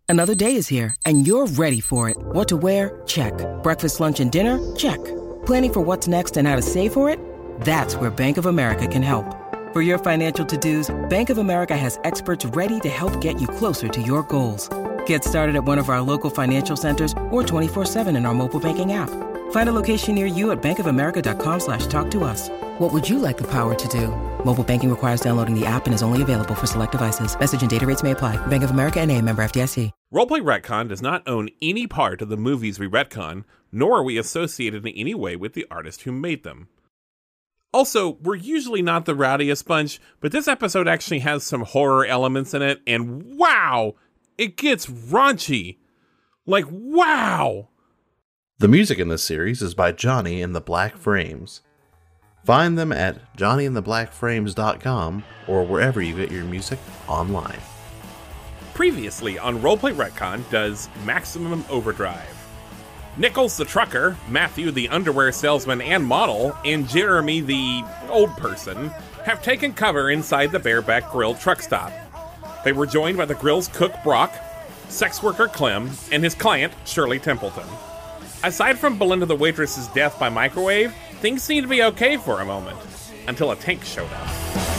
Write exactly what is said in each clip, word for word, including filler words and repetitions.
Another day is here, and you're ready for it. What to wear? Check. Breakfast, lunch, and dinner? Check. Planning for what's next and how to save for it? That's where Bank of America can help. For your financial to-dos, Bank of America has experts ready to help get you closer to your goals. Get started at one of our local financial centers or twenty-four seven in our mobile banking app. Find a location near you at bankofamerica.com slash talk to us. What would you like the power to do? Mobile banking requires downloading the app and is only available for select devices. Message and data rates may apply. Bank of America N A, member F D I C. Roleplay Retcon does not own any part of the movies we retcon, nor are we associated in any way with the artist who made them. Also, we're usually not the rowdiest bunch, but this episode actually has some horror elements in it, and wow, it gets raunchy. Like, wow! The music in this series is by Johnny and the Black Frames. Find them at johnny and the black frames dot com or wherever you get your music online. Previously on Roleplay Retcon does Maximum Overdrive. Nichols the trucker, Matthew the underwear salesman and model, and Jeremy the old person have taken cover inside the Bareback Grill truck stop. They were joined by the grill's cook Brock, sex worker Clem, and his client Shirley Templeton. Aside from Belinda the waitress's death by microwave, things seemed to be okay for a moment, until a tank showed up.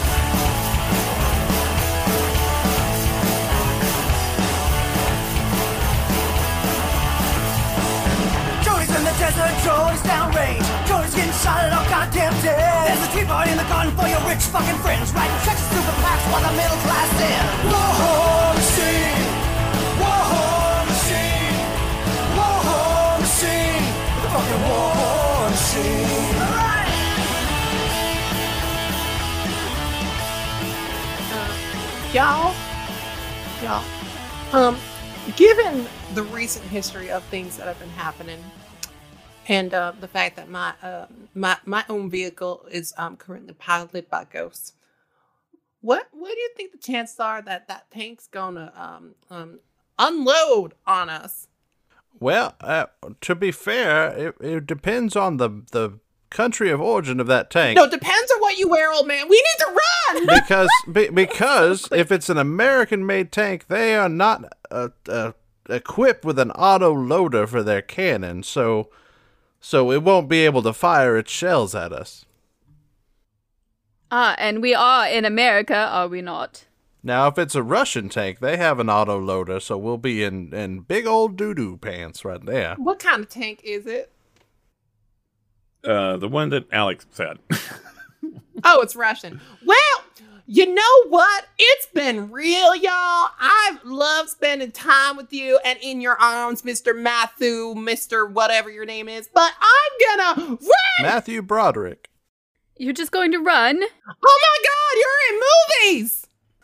Desert, Jody's downrange. Jody's getting shot at all goddamn dead. There's a tea party in the garden for your rich fucking friends. Writing checks to the packs while the middle class in. War machine, war machine, war machine, the fucking war machine. All right. Uh, y'all, y'all. Um, given the recent history of things that have been happening. And uh, the fact that my uh, my my own vehicle is um, currently piloted by ghosts. What what do you think the chances are that that tank's gonna um, um, unload on us? Well, uh, to be fair, it, it depends on the the country of origin of that tank. No, it depends on what you wear, old man. We need to run because be, because if it's an American-made tank, they are not uh, uh, equipped with an auto loader for their cannon, so. So it won't be able to fire its shells at us. Ah, and we are in America, are we not? Now, if it's a Russian tank, they have an auto loader, so we'll be in, in big old doo-doo pants right there. What kind of tank is it? Uh, the one that Alex said. Oh, it's Russian. Well, you know what? It's been real, y'all. I've loved spending time with you and in your arms, Mister Matthew, Mister whatever your name is. But I'm gonna run! Matthew Broderick. You're just going to run? Oh my God, you're in movies!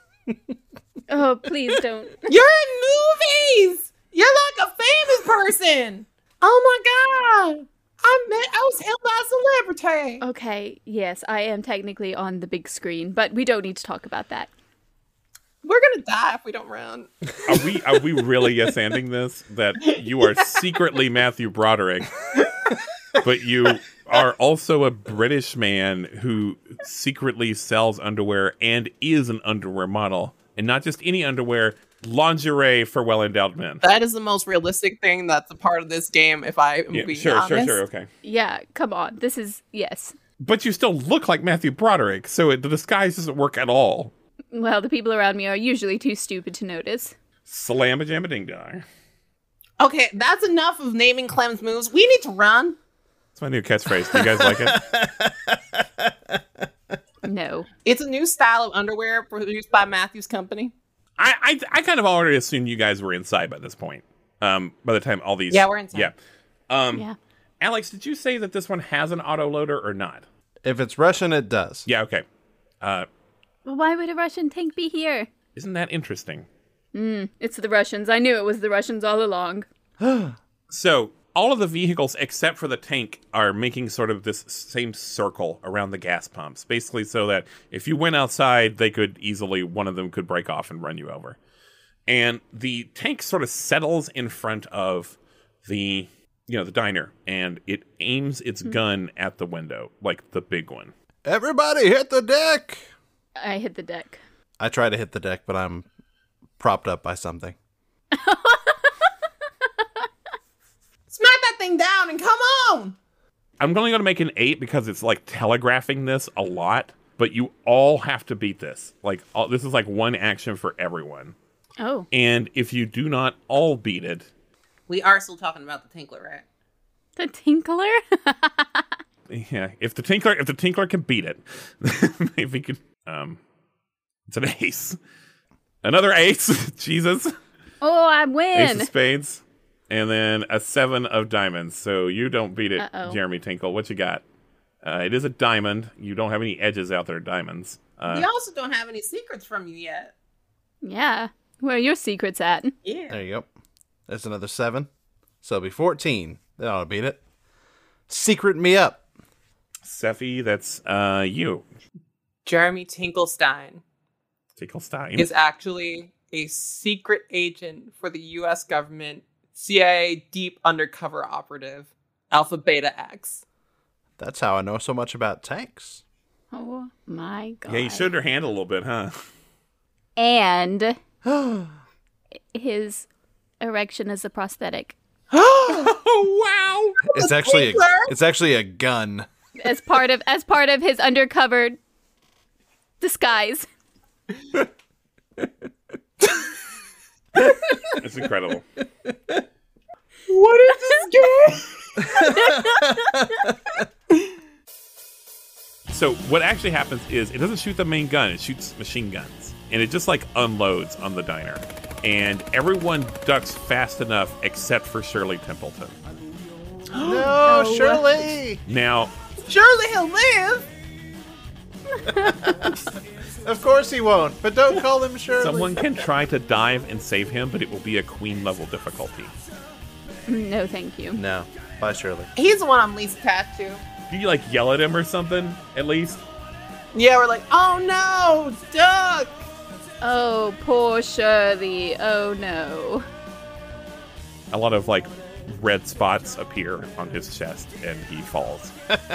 Oh, please don't. You're in movies! You're like a famous person! Oh my God! I met, I was held by a celebrity. Okay, yes, I am technically on the big screen, but we don't need to talk about that. We're gonna die if we don't run. Are we are we really yes-anding this? That you are secretly Matthew Broderick, but you are also a British man who secretly sells underwear and is an underwear model. And not just any underwear, lingerie for well-endowed men. That is the most realistic thing that's a part of this game, if I am yeah, being sure, honest. Sure, sure, okay. Yeah, come on. This is, yes. But you still look like Matthew Broderick, so it, the disguise doesn't work at all. Well, the people around me are usually too stupid to notice. Slam-a-jam-a-ding-dong. Okay, that's enough of naming Clem's moves. We need to run. That's my new catchphrase. Do you guys like it? No. It's a new style of underwear produced by Matthew's company. I, I I kind of already assumed you guys were inside by this point. Um, by the time all these... Yeah, we're inside. Yeah. Um, yeah. Alex, did you say that this one has an autoloader or not? If it's Russian, it does. Yeah, okay. Uh, well, why would a Russian tank be here? Isn't that interesting? Mm, it's the Russians. I knew it was the Russians all along. So, all of the vehicles except for the tank are making sort of this same circle around the gas pumps, basically so that if you went outside, they could easily, one of them could break off and run you over. And the tank sort of settles in front of the, you know, the diner, and it aims its mm-hmm. gun at the window, like the big one. Everybody hit the deck! I hit the deck. I try to hit the deck, but I'm propped up by something. I'm only going to make an eight because it's like telegraphing this a lot, but you all have to beat this. Like all, this is like one action for everyone. Oh. And if you do not all beat it, We are still talking about the Tinkler, right? The Tinkler? yeah, if the Tinkler if the Tinkler can beat it, maybe we could. Um, it's an ace, another ace. Jesus. Oh, I Ace win. of spades, and then a seven of diamonds. So you don't beat it, Uh-oh. Jeremy Tinkle. What you got? Uh, it is a diamond. You don't have any edges out there, diamonds. Uh, we also don't have any secrets from you yet. Yeah. Where are your secrets at? Yeah. There you go. That's another seven. So it'll be fourteen. That ought to beat it. Secret me up. Seffi, that's uh, you. Jeremy Tinklestein Tinklestein. is actually a secret agent for the U S government, C I A deep undercover operative, Alpha Beta X. That's how I know so much about tanks. Oh my god. Yeah, you showed her hand a little bit, huh? And his erection is a prosthetic. Oh wow! It's actually a, it's actually a gun. As part of as part of his undercover disguise. It's incredible. What is this game? So what actually happens is it doesn't shoot the main gun; it shoots machine guns, and it just like unloads on the diner, and everyone ducks fast enough except for Shirley Templeton. No, Shirley. Now, Surely he'll live. Of course he won't. But don't call him Shirley. someone can try to dive and save him, but it will be a queen level difficulty. No, thank you. No. Bye, Shirley. He's the one I'm least attached to. Do you like yell at him or something? At least. Yeah, we're like, oh no, duck. Oh, poor Shirley. Oh no. A lot of like red spots appear on his chest, and he falls.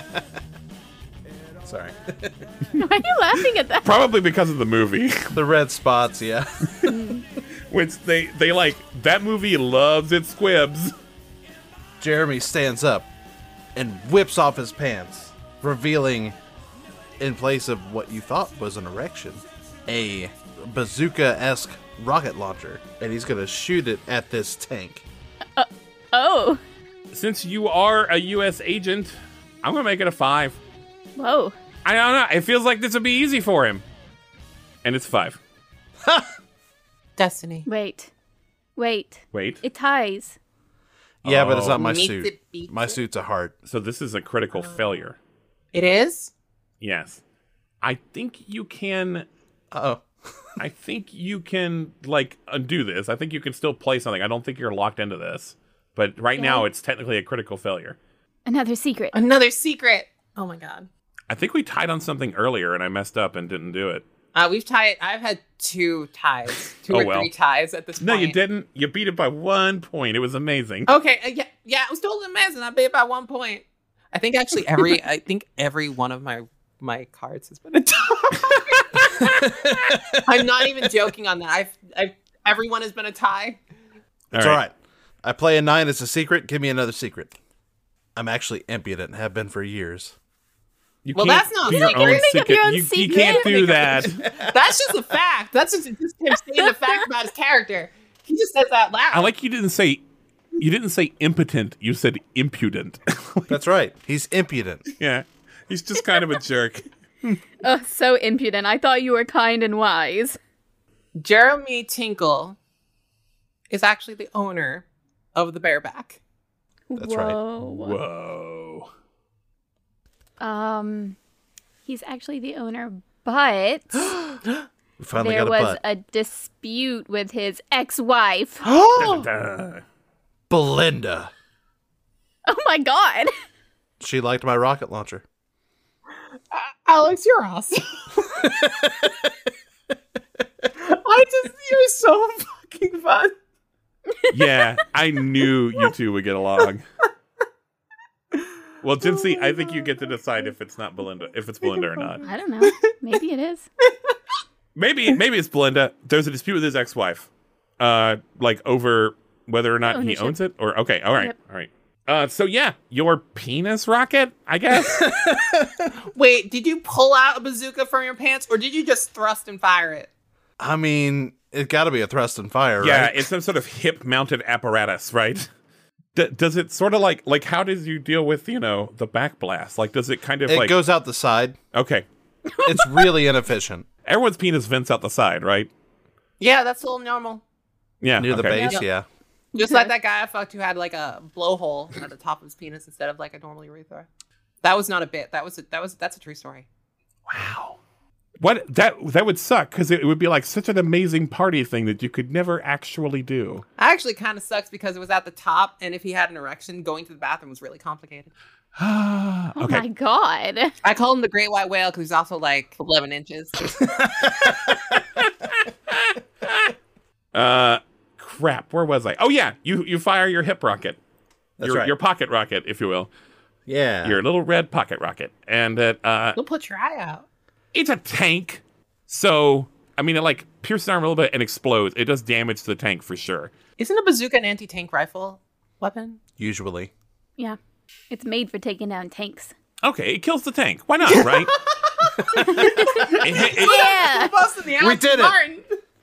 Sorry. Why are you laughing at that? Probably because of the movie. The red spots, yeah. Which they, they like, that movie loves its squibs. Jeremy stands up and whips off his pants, revealing, in place of what you thought was an erection, a bazooka-esque rocket launcher. And he's going to shoot it at this tank. Oh. Since you are a U S agent, I'm going to make it a five. Whoa. I don't know. It feels like this would be easy for him. And it's five. Destiny. Wait. Wait. Wait. It ties. Yeah, but it's not my Meets suit. it, beats My it. suit's a heart. So this is a critical failure. It is? Yes. I think you can... Uh-oh. I think you can, like, undo this. I think you can still play something. I don't think you're locked into this. But right now, it's technically a critical failure. Another secret. Another secret. Oh my god. I think we tied on something earlier, and I messed up and didn't do it. Uh, we've tied. I've had two ties, two Oh, or well. three ties at this No, point. you didn't. You beat it by one point. It was amazing. Okay, uh, yeah, yeah, it was totally amazing. I beat it by one point. I think actually every, I think every one of my my cards has been a tie. I'm not even joking on that. I've, I've everyone has been a tie. It's all right. I play a nine as a secret. Give me another secret. I'm actually impudent and have been for years. You Well, can't that's not do a your secret. own Make up secret. your own You, you secret. can't do Make that. That's just a fact. That's just, just him saying the fact about his character. He just says that loud. I like you didn't say you didn't say impotent. You said impudent. That's right. He's impudent. Yeah, he's just kind of a jerk. Oh, so impudent. I thought you were kind and wise. Jeremy Tinkle is actually the owner of the Bareback. That's right. Whoa. Whoa. Um, he's actually the owner, but We finally there got a was butt. a dispute with his ex-wife. Dun. Belinda. Oh my god. She liked my rocket launcher. Alex, you're awesome. I just, you're so fucking fun. Yeah, I knew you two would get along. Well, Jinsey, I think you get to decide if it's not Belinda, if it's Belinda or not. I don't know. Maybe it is. Maybe, maybe it's Belinda. There's a dispute with his ex-wife, uh, like over whether or not he Ownership. owns it. Or okay, all right, Yep. all right. Uh, so yeah, your penis rocket, I guess. Wait, did you pull out a bazooka from your pants, or did you just thrust and fire it? I mean, it got to be a thrust and fire, Yeah, right? it's some sort of hip-mounted apparatus, right? D- does it sort of like like how does you deal with you know the backblast? Like, does it kind of It like goes out the side. okay? It's really inefficient. Everyone's penis vents out the side, right? Yeah, that's all normal. Yeah, Near the okay. base, Yep. yeah. Just like that guy I fucked who had like a blowhole at the top of his penis instead of like a normal urethra. That was not a bit. That was a, that was that's a true story. Wow. What that that would suck because it would be like such an amazing party thing that you could never actually do. Actually, kind of sucks because it was at the top, and if he had an erection, going to the bathroom was really complicated. Oh okay. my god. I call him the great white whale because he's also like eleven inches. Uh, crap. Where was I? Oh yeah, you you fire your hip rocket, That's your right. your pocket rocket, if you will, Yeah. your little red pocket rocket, and that uh, Don't put your eye out. it's a tank. So I mean, it like pierces the arm a little bit and explodes. It does damage to the tank for sure. Isn't a bazooka an anti-tank rifle weapon? Usually. Yeah. It's made for taking down tanks. Okay, it kills the tank. Why not? Right? It- it- Yeah. Busting the We did it. Martin.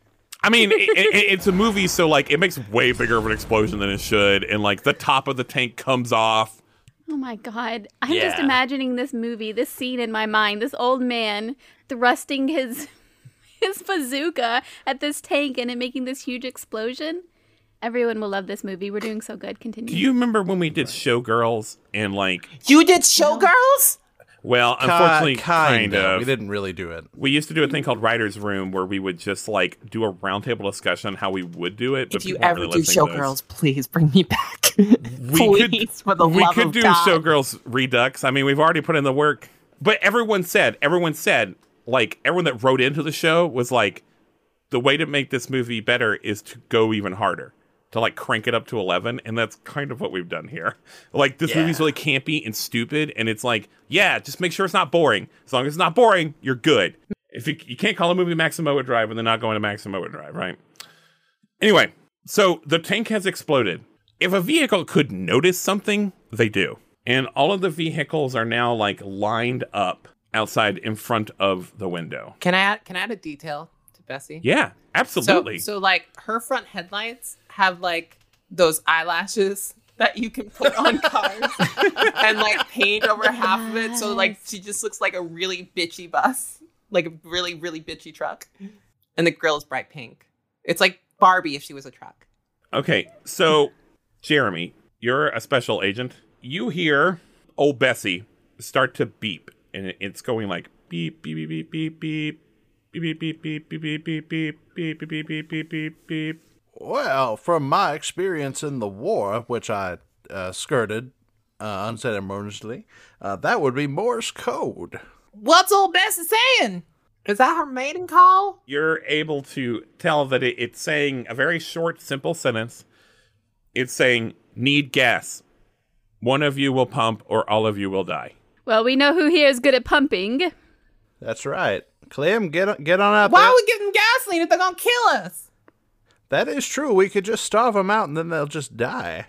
I mean, it, it, it's a movie, so like it makes way bigger of an explosion than it should, and like the top of the tank comes off. Oh my god. I'm just Yeah. imagining this movie, this scene in my mind, this old man thrusting his his bazooka at this tank and it making this huge explosion. Everyone will love this movie. We're doing so good. Continue. Do you remember when we did Showgirls and like, You did Showgirls? well, unfortunately, kind of. We didn't really do it. We used to do a thing called Writer's Room where we would just like do a roundtable discussion on how we would do it. But If you people weren't ever really do listening to us. Showgirls, please bring me back. we please, could, for the we love could of do God. Showgirls Redux. I mean, we've already put in the work. But everyone said, everyone said, like, everyone that wrote into the show was like, the way to make this movie better is to go even harder. To like crank it up to eleven, and that's kind of what we've done here. Like, this Yeah. movie's really campy and stupid, and it's like, yeah, just make sure it's not boring. As long as it's not boring, you're good. If you, you can't call a movie Maximum Overdrive when they're not going to Maximum Overdrive, right? Anyway, so the tank has exploded. If a vehicle could notice something, they do. And all of the vehicles are now like lined up outside in front of the window. Can I add, can I add a detail to Bessie? Yeah, absolutely. So, so like her front headlights have like those eyelashes that you can put on cars and like paint over half of it. So like she just looks like a really bitchy bus, like a really, really bitchy truck. And the grill is bright pink. It's like Barbie if she was a truck. Okay, so Jeremy, you're a special agent. You hear old Bessie start to beep, and it's going like beep, beep, beep, beep, beep, beep, beep, beep, beep, beep, beep, beep, beep, beep, beep, beep, beep, beep, beep. Well, from my experience in the war, which I uh, skirted uh, unceremoniously, uh, that would be Morse code. What's old Bessie saying? Is that her maiden call? You're able to tell that it, it's saying a very short, simple sentence. It's saying, need gas. One of you will pump or all of you will die. Well, we know who here is good at pumping. That's right. Clem, get on, get on out Why there. would we give them gasoline if they're gonna kill us? That is true. We could just starve them out and then they'll just die.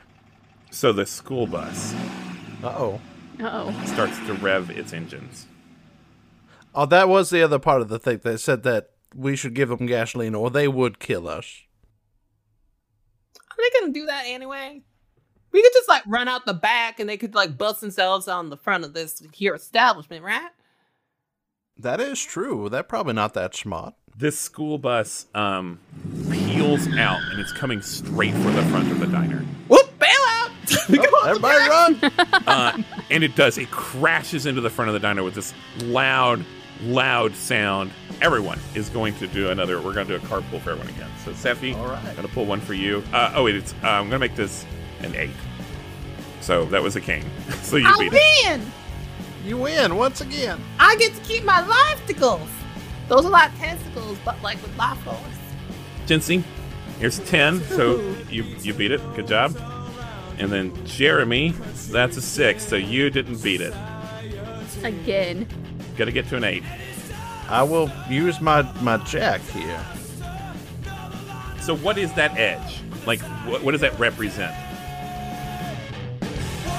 So the school bus Uh-oh. Uh-oh. starts to rev its engines. Oh, that was the other part of the thing. They said that we should give them gasoline or they would kill us. Are they gonna do that anyway? We could just like run out the back and they could like bust themselves on the front of this here establishment, right? That is true. They're probably not that smart. This school bus um, peels out and it's coming straight for the front of the diner. Whoop, bail out! Everybody run! Uh, and it does. It crashes into the front of the diner with this loud, loud sound. Everyone is going to do another. We're going to do a carpool for everyone again. So, Sephi, All right. I'm going to pull one for you. Uh, oh, wait, it's, uh, I'm going to make this an eight. So that was a king. So you I beat it. win! You win once again. I get to keep my lifesticles. Those are like testicles, but like with life force. Jincy, here's ten. So you you beat it. Good job. And then Jeremy, that's a six. So you didn't beat it. Again. Got to get to an eight. I will use my, my jack here. So what is that edge? Like, what, what does that represent?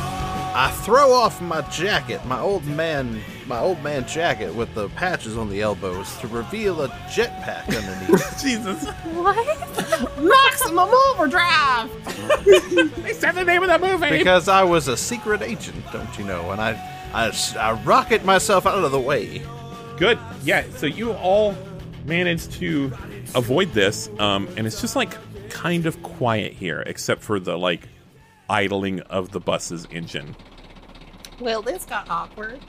I throw off my jacket, my old man, my old man jacket with the patches on the elbows to reveal a jetpack underneath. Jesus. What? Maximum overdrive. They said the name of the movie. Because I was a secret agent, don't you know? And I, I, I rocket myself out of the way. Good. Yeah, so you all managed to avoid this, um, and it's just like kind of quiet here, except for the like idling of the bus's engine. Well, this got awkward.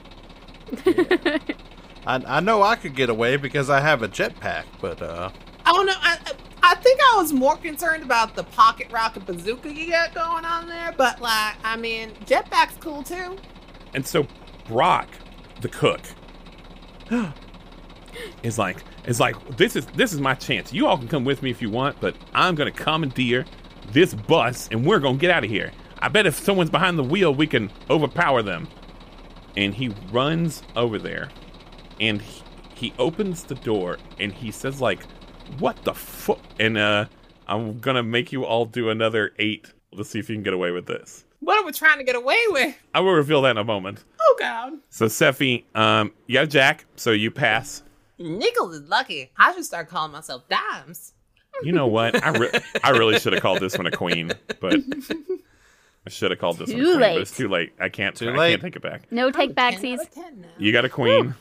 I, I know I could get away because I have a jetpack, but uh, I don't know. I, I think I was more concerned about the pocket rocket bazooka you got going on there, but like, I mean, jetpack's cool too. And so Brock, the cook, is like is like this is this is my chance. You all can come with me if you want, but I'm gonna commandeer this bus and we're gonna get out of here. I bet if someone's behind the wheel, we can overpower them. And he runs over there, and he, he opens the door, and he says like, "What the fuck?" And uh, I'm gonna make you all do another eight. Let's see if you can get away with this. What are we trying to get away with? I will reveal that in a moment. Oh God. So Seffi, um, you got Jack, so you pass. Nichols is lucky. I should start calling myself Dimes. You know what? I re- I really should have called this one a queen, but I should have called this Too one a queen. late. But it's too late. I can't. Too I late. can't take it back. No take ten backsies. out of ten now. You got a queen.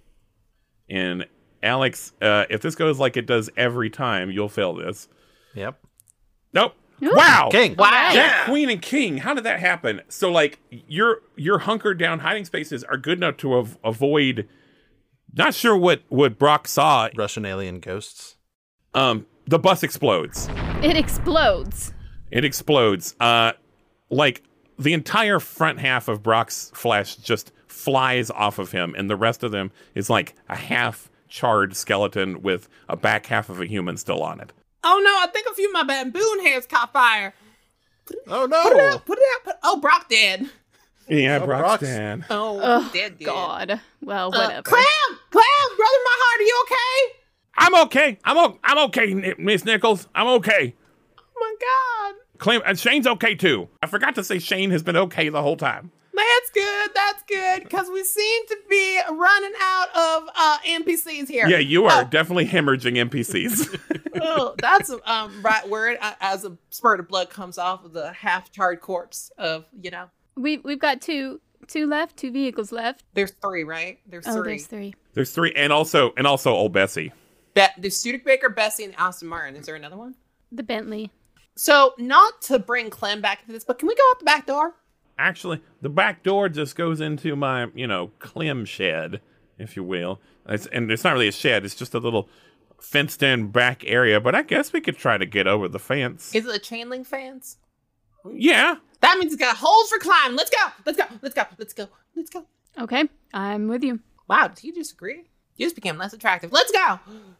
And Alex, uh, if this goes like it does every time, you'll fail this. yep. Nope. Wow. King. Wow. Jack, queen, and king. How did that happen? So, like, your your hunkered down hiding spaces are good enough to av- avoid. Not sure what what Brock saw. Russian alien ghosts. Um, the bus explodes. It explodes. It explodes. Uh, like the entire front half of Brock's flesh just flies off of him, and the rest of them is like a half charred skeleton with a back half of a human still on it. Oh no, I think a few of my baboon hairs caught fire. Oh Put it no! out, put it out. Put, oh, Brock dead. Yeah, Oh, Brock's Brock's- dead. Oh, Oh, dead, dead. God. Well, Uh, whatever. Clam, Clam, brother in my heart, are you okay? I'm okay. I'm o- I'm okay, Ni- Miss Nichols. I'm okay. Oh my God. Claim and Shane's okay too. I forgot to say Shane has been okay the whole time. That's good. That's good. Because we seem to be running out of uh, N P Cs here. Yeah, you are Oh, definitely hemorrhaging N P Cs. oh, that's a um, right word. Uh, as a spurt of blood comes off of the half-charred corpse of, you know. We, we've got two two left, two vehicles left. There's three, right? There's Oh, three. there's three. There's three, and also and also old Bessie. Be- there's Studebaker, Bessie, and Aston Martin. Is there another one? The Bentley. So, not to bring Clem back into this, but can we go out the back door? Actually, the back door just goes into my, you know, Clem shed, if you will. It's, and it's not really a shed; it's just a little fenced-in back area. But I guess we could try to get over the fence. Is it a chain link fence? Yeah. That means it's got holes for climbing. Let's go. Let's go. Let's go. Let's go. Let's go. Okay, I'm with you. Wow, did you disagree? You just became less attractive. Let's go.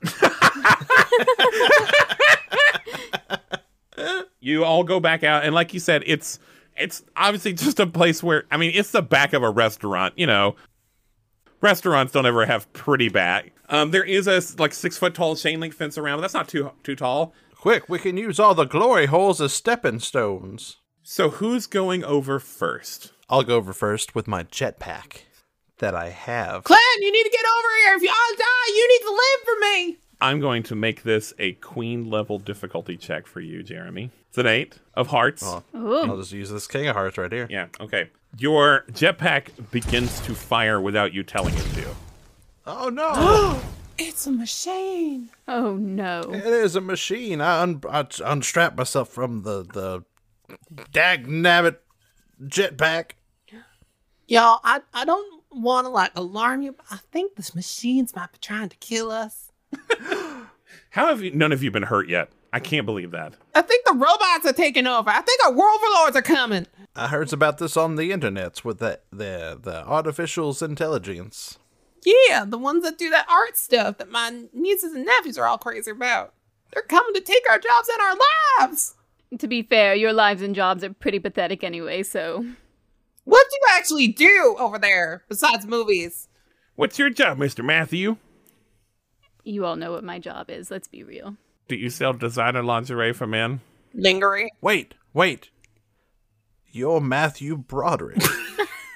You all go back out, and like you said, it's it's obviously just a place where, I mean, it's the back of a restaurant. You know, restaurants don't ever have pretty back. Um, there is a like six foot tall chain link fence around, but that's not too too tall. Quick, we can use all the glory holes as stepping stones. So who's going over first? I'll go over first with my jetpack that I have. Clem, you need to get over here. If y'all die, you need to live for me. I'm going to make this a queen level difficulty check for you, Jeremy. It's an eight of hearts. Oh. Ooh. I'll just use this King of Hearts right here. Yeah, okay. Your jetpack begins to fire without you telling it to. Oh no! It's a machine. Oh, no. It is a machine. I, un- I unstrapped myself from the the dag-nabbit jetpack. Y'all, I, I don't want to like alarm you, but I think this machines might be trying to kill us. How have you, none of you been hurt yet? I can't believe that. I think the robots are taking over. I think our world overlords are coming. I heard about this on the internet with the the the artificial intelligence. Yeah, the ones that do that art stuff that my nieces and nephews are all crazy about. They're coming to take our jobs and our lives. To be fair, your lives and jobs are pretty pathetic anyway, so. What do you actually do over there besides movies? What's your job, Mister Matthew? You all know what my job is, let's be real. Do you sell designer lingerie for men? Lingering. Wait, wait. You're Matthew Broderick.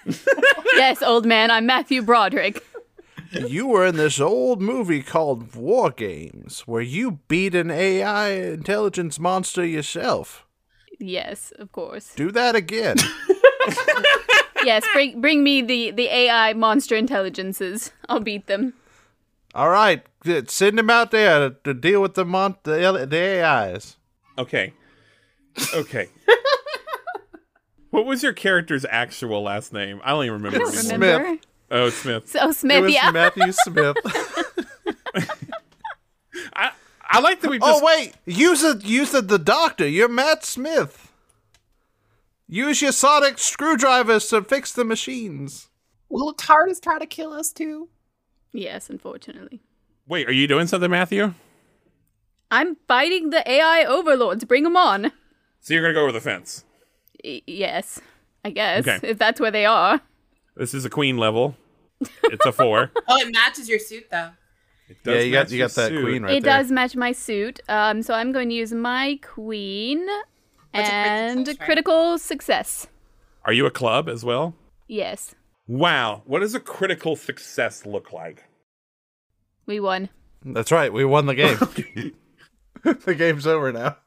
Yes, old man, I'm Matthew Broderick. You were in this old movie called War Games, where you beat an A I intelligence monster yourself. Yes, of course. Do that again. Yes, bring bring me the, the A I monster intelligences. I'll beat them. All right, send him out there to, to deal with the mon- the, the A Is. Okay. Okay. What was your character's actual last name? I don't even remember. I don't anymore. remember. Smith. Oh, Smith. So Smith, It was yeah. Matthew Smith. I I like that we just. Oh wait, use a use a, the doctor. You're Matt Smith. Use your sonic screwdrivers to fix the machines. Will TARDIS try to kill us too? Yes, unfortunately. Wait, are you doing something, Matthew? I'm fighting the A I overlords. Bring them on. So you're gonna go over the fence. Y- yes, I guess, Okay. if that's where they are. This is a queen level. It's a four. Oh, it matches your suit though. It Yeah, does you match got you your got that suit. queen right it there. does match my suit, um, so I'm going to use my queen What's a critical and success, right? critical success. Are you a club as well? Yes, Wow. What does a critical success look like? we won. That's right. We won the game. The game's over now.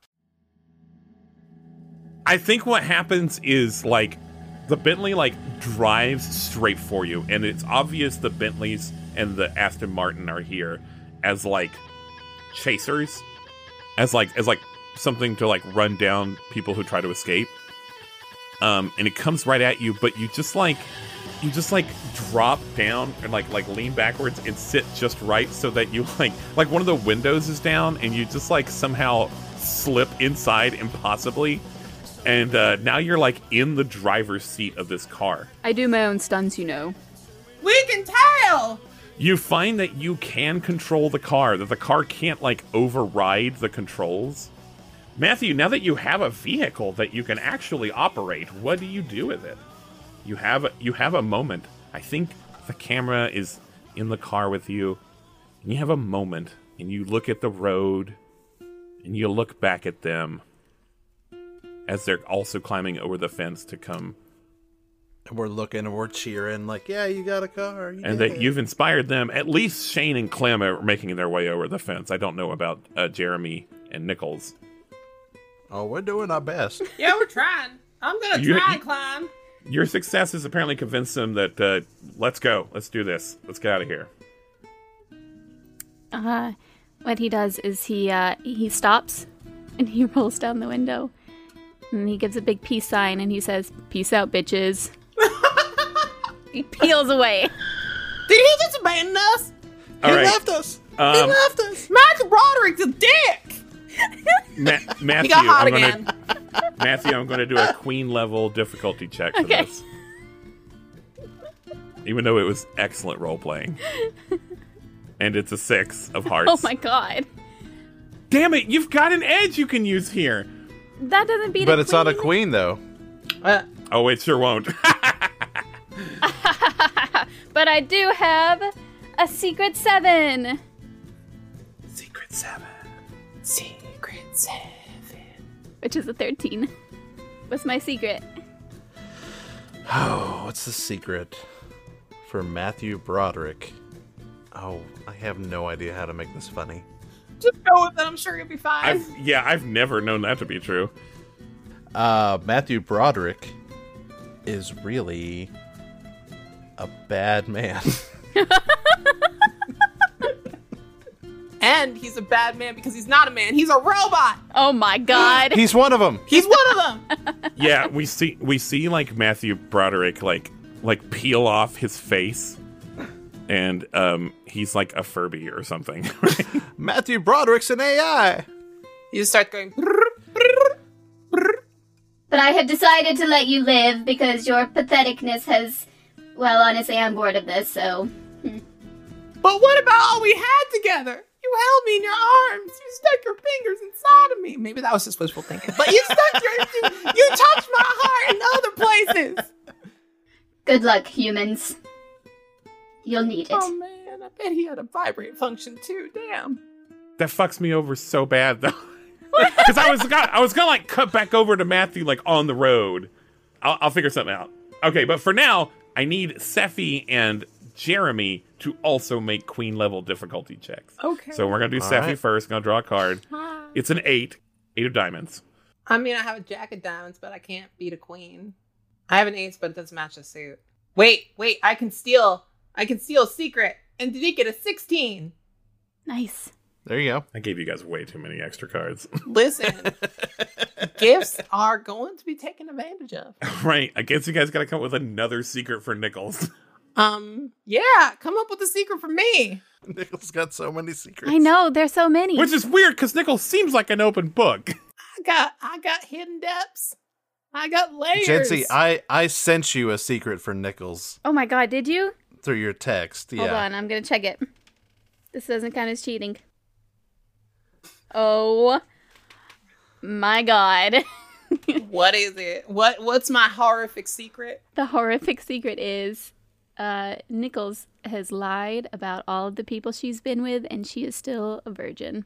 I think what happens is like the Bentley like drives straight for you, and it's obvious the Bentleys and the Aston Martin are here as like chasers, as like as like something to like run down people who try to escape. Um, and it comes right at you, but you just like you just like drop down and like like lean backwards and sit just right so that you like like one of the windows is down and you just like somehow slip inside impossibly. And uh, now you're like in the driver's seat of this car. I do my own stunts, you know. We can tell. You find that you can control the car, that the car can't like override the controls. Matthew, now that you have a vehicle that you can actually operate, what do you do with it? You have a, you have a moment. I think the camera is in the car with you, and you have a moment, and you look at the road, and you look back at them as they're also climbing over the fence to come. And we're looking and we're cheering like, yeah, you got a car. You And did that it. you've inspired them. At least Shane and Clem are making their way over the fence. I don't know about uh, Jeremy and Nichols. Oh, we're doing our best. Yeah, we're trying. I'm gonna You- try you- and climb. Your success has apparently convinced them that, uh, let's go. Let's do this. Let's get out of here. Uh, what he does is he uh, he stops and he rolls down the window and he gives a big peace sign and he says, "Peace out, bitches." He peels away. Did he just abandon us? All he right. left us. Um, he left us. Matthew Broderick's a dick. Ma- Matthew, He got hot I'm again. gonna, Matthew, I'm going to do a queen level difficulty check for Okay. this. Even though it was excellent role playing. And it's a six of hearts. Oh my god. Damn it, you've got an edge you can use here. That doesn't beat But a it's not a queen. queen, though. Uh, Oh, it sure won't. But I do have a secret seven. Secret seven. Secret Seven. Which is a thirteen. What's my secret? Oh, what's the secret for Matthew Broderick? Oh, I have no idea how to make this funny. Just go with it. I'm sure you'll be fine. I've yeah, I've never known that to be true. Uh, Matthew Broderick is really a bad man. And he's a bad man because he's not a man. He's a robot. Oh my god. He's one of them. He's one of them. Yeah, we see we see like Matthew Broderick like like peel off his face, and um he's like a Furby or something. Matthew Broderick's an A I. You just start going. But I have decided to let you live because your patheticness has... Well, honestly, I'm bored of this, so... But what about all we had together? You held me in your arms. You stuck your fingers inside of me. Maybe that was just wishful thinking. But you stuck your... you, you touched my heart in other places. Good luck, humans. You'll need it. Oh, man. I bet he had a vibrate function, too. Damn. That fucks me over so bad though. Because I was gonna, I was gonna like cut back over to Matthew like on the road. I'll, I'll figure something out. Okay, but for now, I need Seffi and Jeremy to also make queen level difficulty checks. Okay. So we're going to do All Seffi right. first. Going to draw a card. It's an eight. Eight of diamonds. I mean, I have a jack of diamonds, but I can't beat a queen. I have an ace, but it doesn't match the suit. Wait, wait, I can steal. I can steal a secret. And did he get a sixteen? Nice. There you go. I gave you guys way too many extra cards. Listen, gifts are going to be taken advantage of. Right. I guess you guys got to come up with another secret for Nichols. Um, yeah, come up with a secret for me. Nichols got so many secrets. I know, there's so many. Which is weird because Nichols seems like an open book. I got, I got hidden depths. I got layers. Jency, I, I sent you a secret for Nichols Oh my god, did you? through your text. Yeah. Hold on, I'm gonna check it. This doesn't count as cheating. Oh my god. What is it? What What's my horrific secret? The horrific secret is uh, Nichols has lied about all of the people she's been with, and she is still a virgin.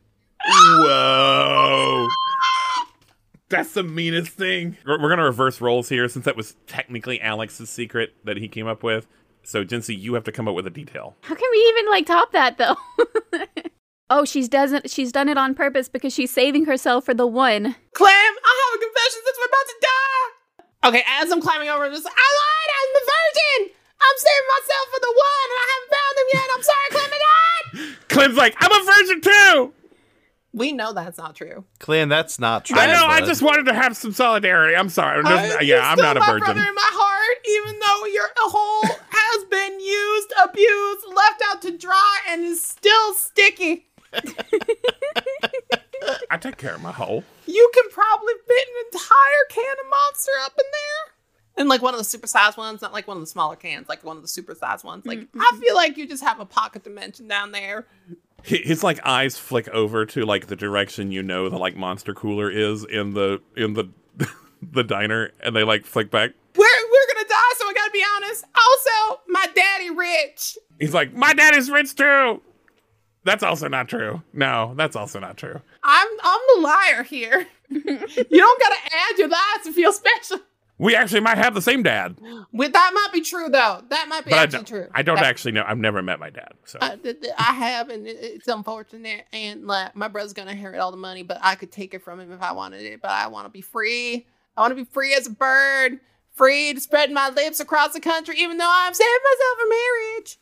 Whoa. That's the meanest thing. We're, we're going to reverse roles here since that was technically Alex's secret that he came up with. So, Jency, you have to come up with a detail. How can we even like top that though? Oh, she's doesn't. She's done it on purpose because she's saving herself for the one. Clem, I have a confession since we're about to die. Okay, as I'm climbing over, just I lied. I'm a virgin. I'm saving myself for the one, and I haven't found him yet. I'm sorry, Clem. I lied. Clem's like, I'm a virgin too. We know that's not true. Clan, that's not true. I know. I bud. just wanted to have some solidarity. I'm sorry. I'm just- Uh, yeah, you're I'm still not a my virgin. brother in my heart, even though your hole has been used, abused, left out to dry, and is still sticky. I take care of my hole. You can probably fit an entire can of Monster up in there. And like one of the supersized ones, not like one of the smaller cans, like one of the supersized ones. Like, Mm-hmm. I feel like you just have a pocket dimension down there. His like eyes flick over to like the direction you know the like monster cooler is in the in the the diner, and they like flick back. We're, we're gonna die, so I gotta be honest. Also, my daddy rich. He's like, my dad is rich too. That's also not true. No, that's also not true. I'm I'm the liar here. You don't gotta add your lies to feel special. We actually might have the same dad, With that might be true though. That might be but I actually don't. true. I don't That- actually know. I've never met my dad, so I, th- th- I have, and it- it's unfortunate. And like, my brother's gonna inherit all the money, but I could take it from him if I wanted it. But I want to be free. I want to be free as a bird, free to spread my lips across the country, even though I'm saving myself for marriage.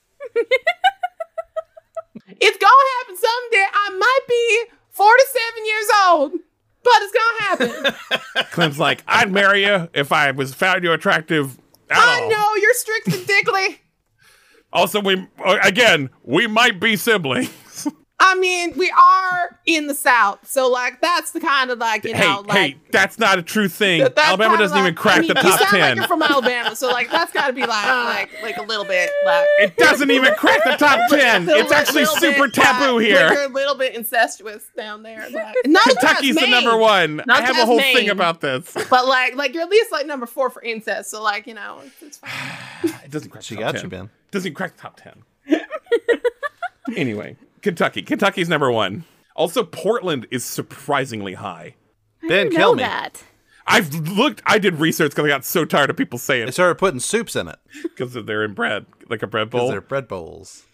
It's gonna happen someday. I might be forty-seven years old, but it's gonna happen. Clem's like, I'd marry you if I was found you attractive at I all. know you're strict and dickly. Also, we uh, again we might be siblings. I mean, we are in the South, so like that's the kind of like you hey, know, like hey, that's not a true thing. that- that's Alabama kinda doesn't even like- crack I mean, the you top sound ten. Like you're from Alabama, so like that's got to be like like like a little bit like It doesn't even crack the top ten. a It's actually little super bit, taboo like, here. Like you're a little bit incestuous down there. Like, not Kentucky's just the Maine, number one. Not I have a just whole Maine, thing about this. But like like you're at least like number four for incest, so like you know it's, it's fine. It doesn't crack She the top got ten. you, Ben. Doesn't crack the top ten. Anyway, Kentucky. Kentucky's number one. Also, Portland is surprisingly high. Ben, know kill me. that. I've looked. I did research because I got so tired of people saying They it started putting soups in it because they're in bread, like a bread because bowl. they're bread bowls.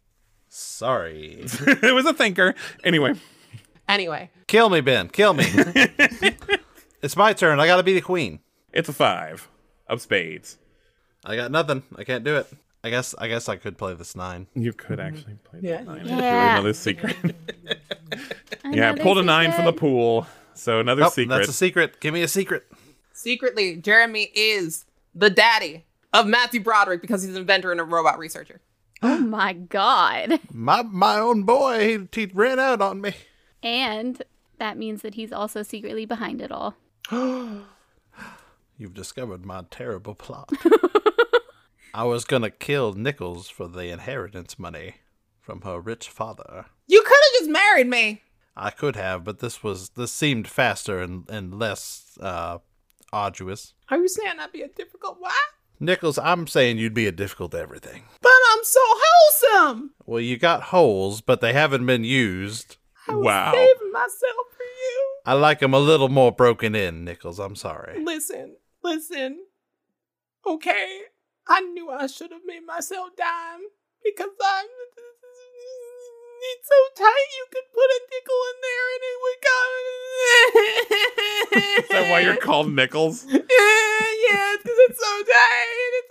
Sorry. It was a thinker. Anyway, Anyway, Kill me, Ben. Kill me. It's my turn. I gotta be the queen. it's a five of spades. I got nothing. I can't do it. I guess. I guess I could play this nine. You could actually play Yeah. the nine. Yeah. Another secret. yeah, I Another pulled a nine from the secret. pool. So another Oh, secret. that's a secret. Give me a secret. secretly, Jeremy is the daddy of Matthew Broderick because he's an inventor and a robot researcher. Oh my god. My my own boy. He, he ran out on me. And that means that he's also secretly behind it all. You've discovered my terrible plot. I was gonna kill Nichols for the inheritance money from her rich father. You could have just married me. I could have, but this was this seemed faster and, and less uh, arduous. Are you saying I'd be a difficult wife? Nichols, I'm saying you'd be a difficult everything. But I'm so wholesome. Well, you got holes, but they haven't been used. I was Wow. saving myself for you. I like them a little more broken in, Nichols. I'm sorry. Listen, listen. Okay, I knew I should have made myself dime because I'm. It's so tight you could put a nickel in there and it would come. Is that why you're called Nichols? Yeah, it's because it's so tight. It's...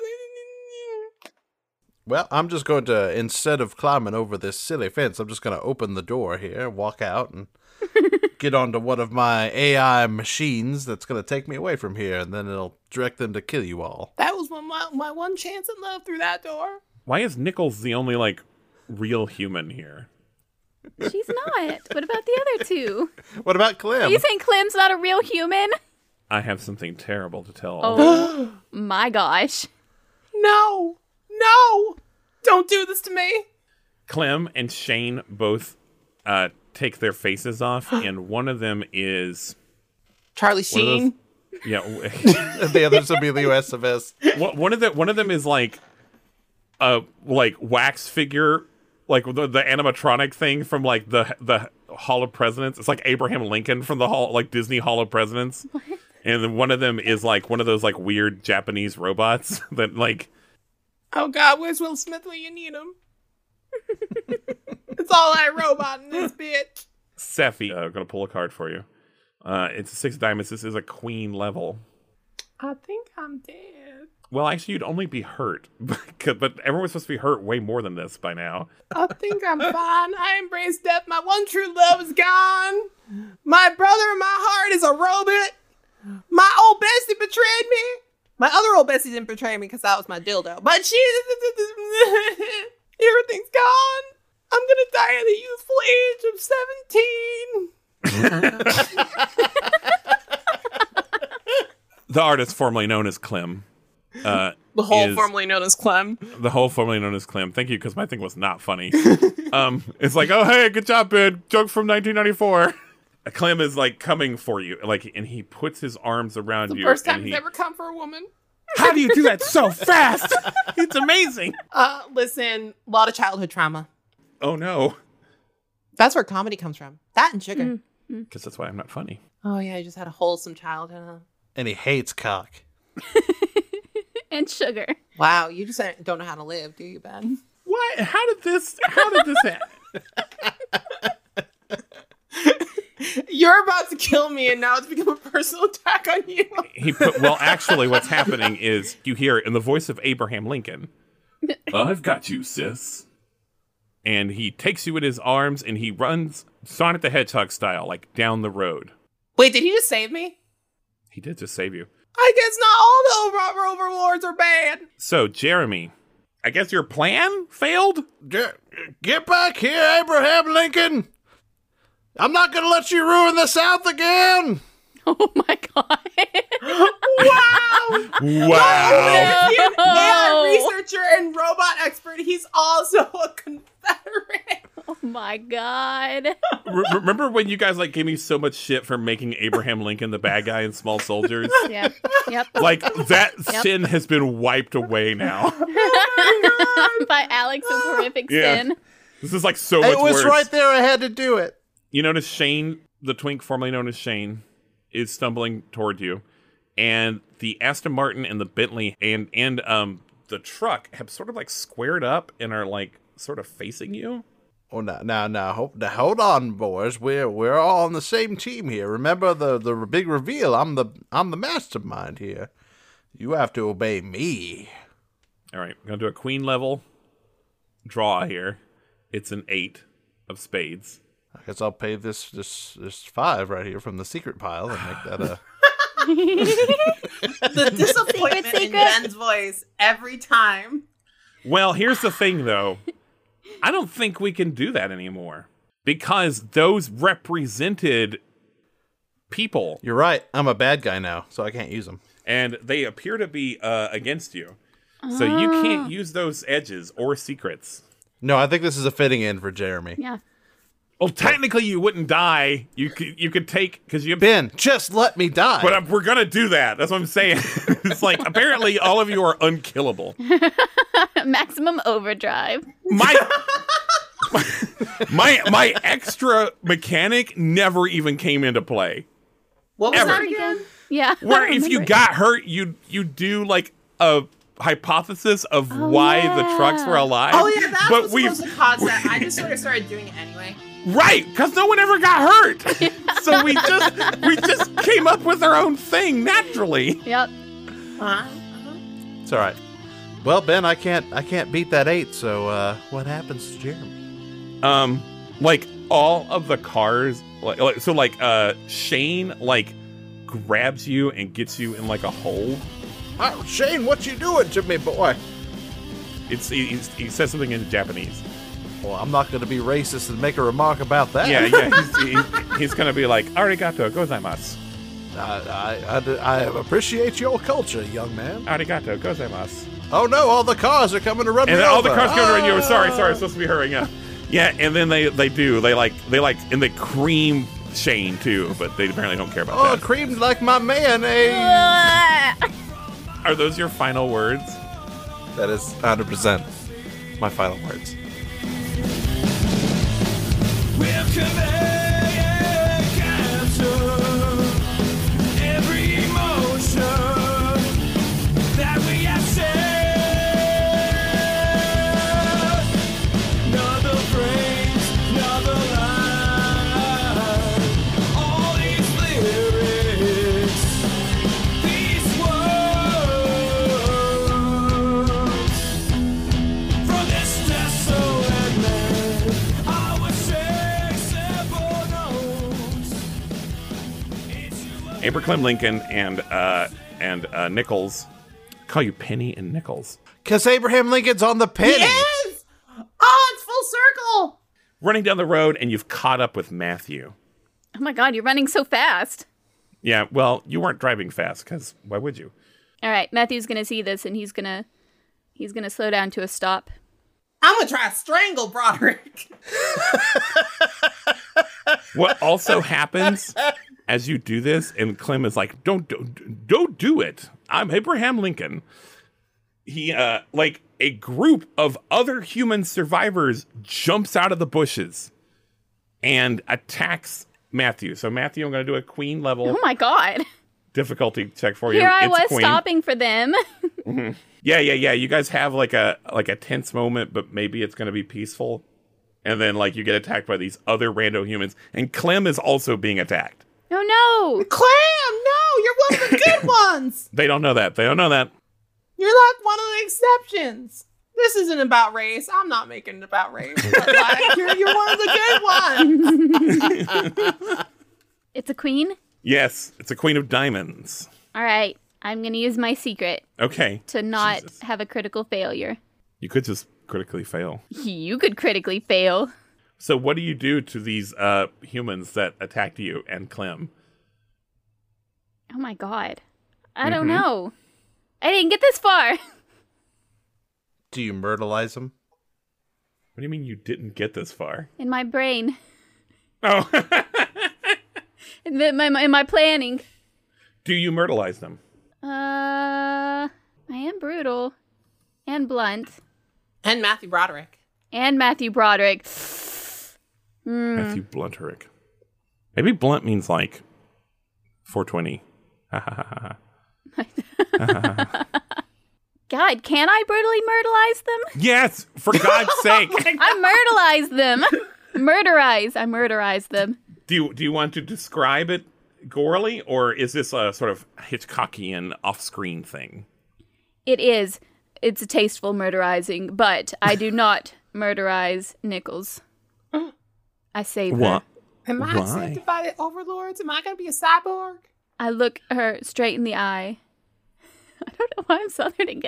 Well, I'm just going to, instead of climbing over this silly fence, I'm just going to open the door here, walk out, and get onto one of my A I machines that's going to take me away from here, and then it'll direct them to kill you all. That was one, my, my one chance at love through that door. Why is Nichols the only, like, real human here? She's not. What about the other two? What about Clem? Are you saying Clem's not a real human? I have something terrible to tell. Oh, my gosh. No. No. Don't do this to me. Clem and Shane both uh, take their faces off, and one of them is... Charlie one of Sheen. those- Yeah. And the others will be the U S of S. One one of the one of them is like a like wax figure, like the, the animatronic thing from like the the Hall of Presidents. It's like Abraham Lincoln from the hall, like Disney Hall of Presidents. What? And then one of them is like one of those like weird Japanese robots that like. Oh God, where's Will Smith when you need him? It's all that robot in this bitch. Sephi, uh, I'm gonna pull a card for you. Uh, it's a six of diamonds. This is a queen level. I think I'm dead. Well, actually, you'd only be hurt, but everyone's supposed to be hurt way more than this by now. I think I'm fine. I embrace death. My one true love is gone. My brother in my heart is a robot. My old bestie betrayed me. My other old bestie didn't betray me because that was my dildo. But she, everything's gone. I'm gonna die at the youthful age of seventeen. The artist formerly known as Clem. Uh, the whole is, formerly known as Clem. The whole formerly known as Clem. Thank you, because my thing was not funny. um, it's like, oh, hey, good job, Ben. Joke from nineteen ninety-four. Clem is like coming for you, like, and he puts his arms around the you. First time and he's he, ever come for a woman. How do you do that so fast? It's amazing. Uh, listen, a lot of childhood trauma. Oh no. That's where comedy comes from. That and sugar. Because mm-hmm. that's why I'm not funny. Oh yeah, you just had a wholesome childhood. Huh? And he hates cock. And sugar. Wow, you just don't know how to live, do you, Ben? What? How did this? How did this happen? You're about to kill me, and now it's become a personal attack on you. He put. Well, actually, what's happening is you hear it in the voice of Abraham Lincoln. I've got you, sis. And he takes you in his arms, and he runs Sonic the Hedgehog style, like down the road. Wait, did he just save me? He did just save you. I guess not all the over- overlords are bad. So, Jeremy, I guess your plan failed? Get, get back here, Abraham Lincoln! I'm not gonna let you ruin the South again! Oh my god. Wow! Wow! He's an A I researcher and robot expert. He's also a Confederate. Oh my god. Re- remember when you guys like gave me so much shit for making Abraham Lincoln the bad guy in Small Soldiers? Yep. Yep. Like, that Yep. sin has been wiped away now. By Alex's horrific Yeah. sin. This is like so much It was worse. right there, I had to do it. You notice Shane, the twink formerly known as Shane, is stumbling toward you. And the Aston Martin and the Bentley and, and um the truck have sort of like squared up and are like sort of facing you. Oh, now, now, now, hold, now, hold on, boys. We're we're all on the same team here. Remember the, the big reveal. I'm the I'm the mastermind here. You have to obey me. All right, I'm gonna do a queen level draw here. It's an eight of spades. I guess I'll pay this this this five right here from the secret pile and make that a. The disappointment Secret, in secret. Ben's voice every time. Well, here's the thing, though. I don't think we can do that anymore because those represented people, You're right. I'm a bad guy now, so I can't use them. and they appear to be uh, against you. So you can't use those edges or secrets. No, I think this is a fitting end for Jeremy. Yeah. Well, technically, you wouldn't die. You could you could take because you. Ben, just let me die. But I'm, we're gonna do that. That's what I'm saying. It's like apparently all of you are unkillable. Maximum overdrive. My. My my extra mechanic never even came into play. What was Ever. that again? Yeah. Where if you got hurt, you you do like a hypothesis of Oh, why yeah. the trucks were alive. Oh yeah, that but was we supposed to cause that. I just sort of started doing it anyway. right, because no one ever got hurt. So we just we just came up with our own thing naturally. Yep. Uh-huh. It's all right. Well, Ben, I can't I can't beat that eight. So uh, what happens to Jeremy? Um, like all of the cars, like, like so, like uh, Shane like grabs you and gets you in like a hole. Oh, Shane, what you doing to me, boy? It's he, he's, he says something in Japanese. Well, I'm not going to be racist and make a remark about that. Yeah, yeah. He's, he, he's gonna be like arigato gozaimasu. I, I, I, I appreciate your culture, young man. Arigato gozaimasu. Oh no, all the cars are coming to run And me then all over. the cars go to run you. Ah! Sorry, sorry. I'm supposed to be hurrying up. Yeah, and then they they do. They like they like and they cream Shane too, but they apparently don't care about Oh, that. creamed like my mayonnaise. Are those your final words? That is one hundred percent my final words. We'll every emotion that we have said. Another phrase, another line. All these lyrics, these words from this desolate land. I would say simple notes. Abraham Lincoln and uh and uh, Nichols call you Penny and Nichols. Because Abraham Lincoln's on the penny. Yes! Oh, it's full circle. Running down the road, and you've caught up with Matthew. Oh my god, you're running so fast. Yeah, well, you weren't driving fast, because why would you? All right, Matthew's gonna see this, and he's gonna he's gonna slow down to a stop. I'm gonna try to strangle Broderick. What also happens as you do this, and Clem is like, don't, don't, don't do it. I'm Abraham Lincoln. He, uh, like, a group of other human survivors jumps out of the bushes and attacks Matthew. So, Matthew, I'm going to do a queen level Oh my god. difficulty check for you. Here I It's was queen. stopping for them. Yeah, yeah, yeah. You guys have like a like a tense moment, but maybe it's going to be peaceful. And then, like, you get attacked by these other rando humans, and Clem is also being attacked. Oh no. Clam, no, you're one of the good ones. They don't know that. They don't know that. You're like one of the exceptions. This isn't about race. I'm not making it about race. But like, you're, you're one of the good ones. It's a queen? Yes, it's a queen of diamonds. All right. I'm going to use my secret Okay. to not Jesus. have a critical failure. You could just critically fail. You could critically fail. So what do you do to these uh, humans that attacked you and Clem? Oh my god. I don't know. I didn't get this far. Do you myrtleize them? What do you mean you didn't get this far? In my brain. Oh. In the- my, in my planning. Do you myrtleize them? Uh, I am brutal. And blunt. And Matthew Broderick. And Matthew Broderick. Matthew Blunterick. Maybe blunt means like four twenty. Ha ha ha ha. God, can I brutally myrtleize them? Yes, for God's sake. I myrtleize them. Murderize. I murderize them. Do you do you want to describe it gorily, or is this a sort of Hitchcockian off-screen thing? It is. It's a tasteful murderizing, but I do not murderize Nichols. I save her. What? Am I Why? accepted by the overlords? Am I going to be a cyborg? I look her straight in the eye. I don't know why I'm southern again.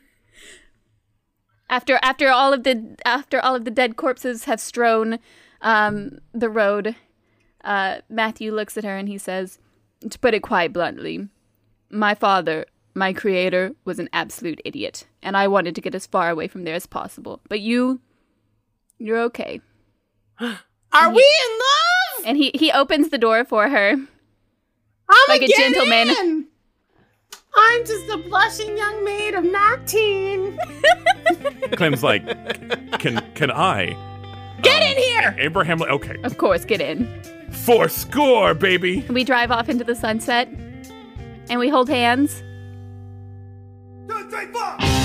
After after all of the after all of the dead corpses have strewn um, the road, uh, Matthew looks at her and he says, "To put it quite bluntly, my father, my creator, was an absolute idiot, and I wanted to get as far away from there as possible. But you, you're okay." Are we in love? And he he opens the door for her. I'm like a get gentleman. in. I'm just a blushing young maid of nineteen. Clem's like, can can I? Get in here! Abraham, okay. Of course, get in. Four score, baby. We drive off into the sunset, and we hold hands. Two, three, four.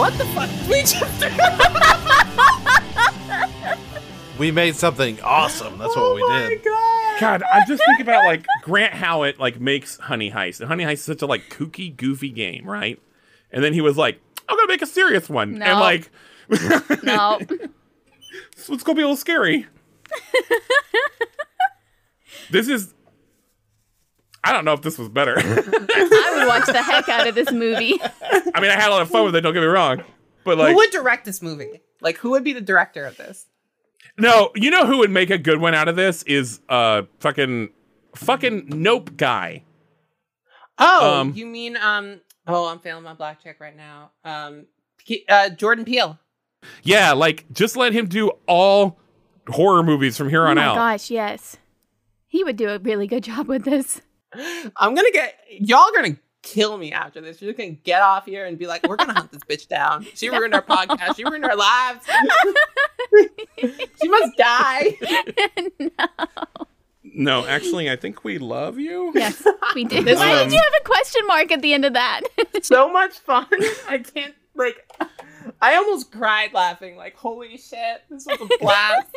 What the fuck? We just We made something awesome. That's what we did. God. God, I'm just thinking about like Grant Howitt like makes Honey Heist, and Honey Heist is such a like kooky, goofy game, right? And then he was like, "I'm gonna make a serious one," No. and like, No. so it's gonna be a little scary. This is. I don't know if this was better. I would watch the heck out of this movie. I mean, I had a lot of fun with it. Don't get me wrong, but like, Who would direct this movie? Like, who would be the director of this? no, you know who would make a good one out of this is uh fucking fucking Nope guy. Oh, Um, you mean um? Oh, I'm failing my blackjack right now. Um, P- uh, Jordan Peele. Yeah, like just let him do all horror movies from here Oh on my out. gosh, yes. He would do a really good job with this. I'm gonna get y'all are gonna kill me after this. You're just gonna get off here and be like, "We're gonna hunt this bitch down. She ruined our podcast. She ruined our lives. She must die." No. No, actually, I think we love you. Yes, we did. This Why um, did you have a question mark at the end of that? So much fun. I can't like. I almost cried laughing. Like, holy shit, this was a blast.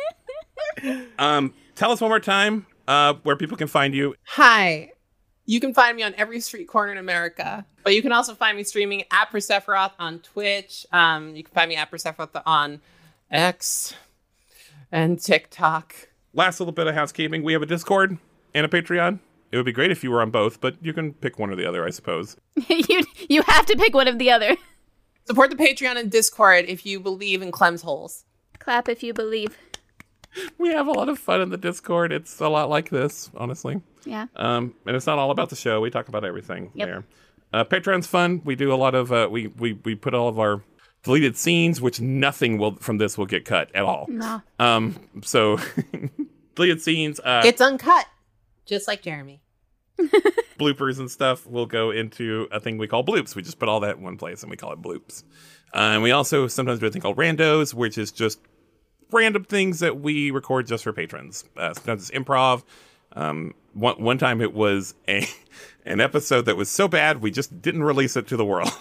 Um, tell us one more time uh, where people can find you. Hi. You can find me on every street corner in America, but you can also find me streaming at Persephoroth on Twitch. Um, you can find me at Persephoroth on X and TikTok. Last little bit of housekeeping. We have a Discord and a Patreon. It would be great if you were on both, but you can pick one or the other, I suppose. you you have to pick one of the other. Support the Patreon and Discord if you believe in Clem's holes. Clap if you believe. We have a lot of fun in the Discord. It's a lot like this, honestly. Yeah. Um, and it's not all about the show. We talk about everything Yep. there. Uh, Patreon's fun. We do a lot of, uh, we, we, we put all of our deleted scenes, which nothing will from this will get cut at all. No. Um, so deleted scenes, uh, It's uncut, just like Jeremy. bloopers and stuff will go into a thing we call bloops. We just put all that in one place and we call it bloops. Uh, and we also sometimes do a thing called randos, which is just random things that we record just for patrons. Uh, sometimes it's improv. Um, one one time it was a an episode that was so bad we just didn't release it to the world.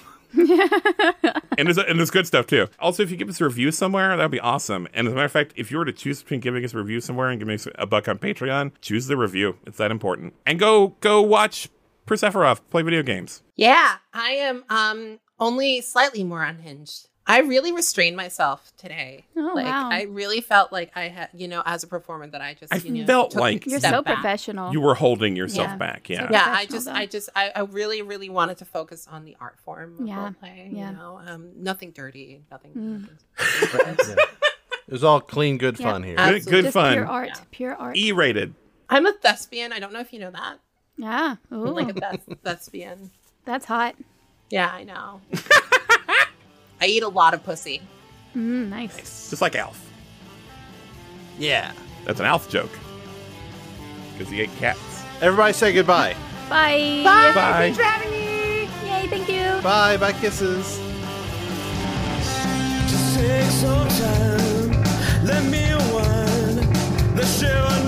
and there's and there's good stuff too. Also, if you give us a review somewhere, that'd be awesome. And as a matter of fact, if you were to choose between giving us a review somewhere and giving us a buck on Patreon, choose the review. It's that important. And go go watch Persephoroth play video games. Yeah, I am um only slightly more unhinged. I really restrained myself today. Oh, like wow. I really felt like I had, you know, as a performer that I just, I you know, felt took like- a You're step so back. professional. You were holding yourself Yeah. back. Yeah. So- Yeah, I professional, just, though. I just, I, I really, really wanted to focus on the art form of Yeah, role play. yeah. You know, um, nothing dirty, nothing. Mm. nothing- It was all clean, good Yeah. fun here. Uh, Good, good Just fun. pure art. Yeah. Pure art. E-rated. I'm a thespian. I don't know if you know that. Yeah. Ooh, I'm like a thes- thespian. that's hot. Yeah, I know. I eat a lot of pussy. Mm, nice. Just like Alf. Yeah. That's an Alf joke. Because he ate cats. Everybody say goodbye. Bye. Bye. Bye. Thanks for having me. Yay, thank you. Bye. Bye kisses. Just take some time, let me unwind. Let's share a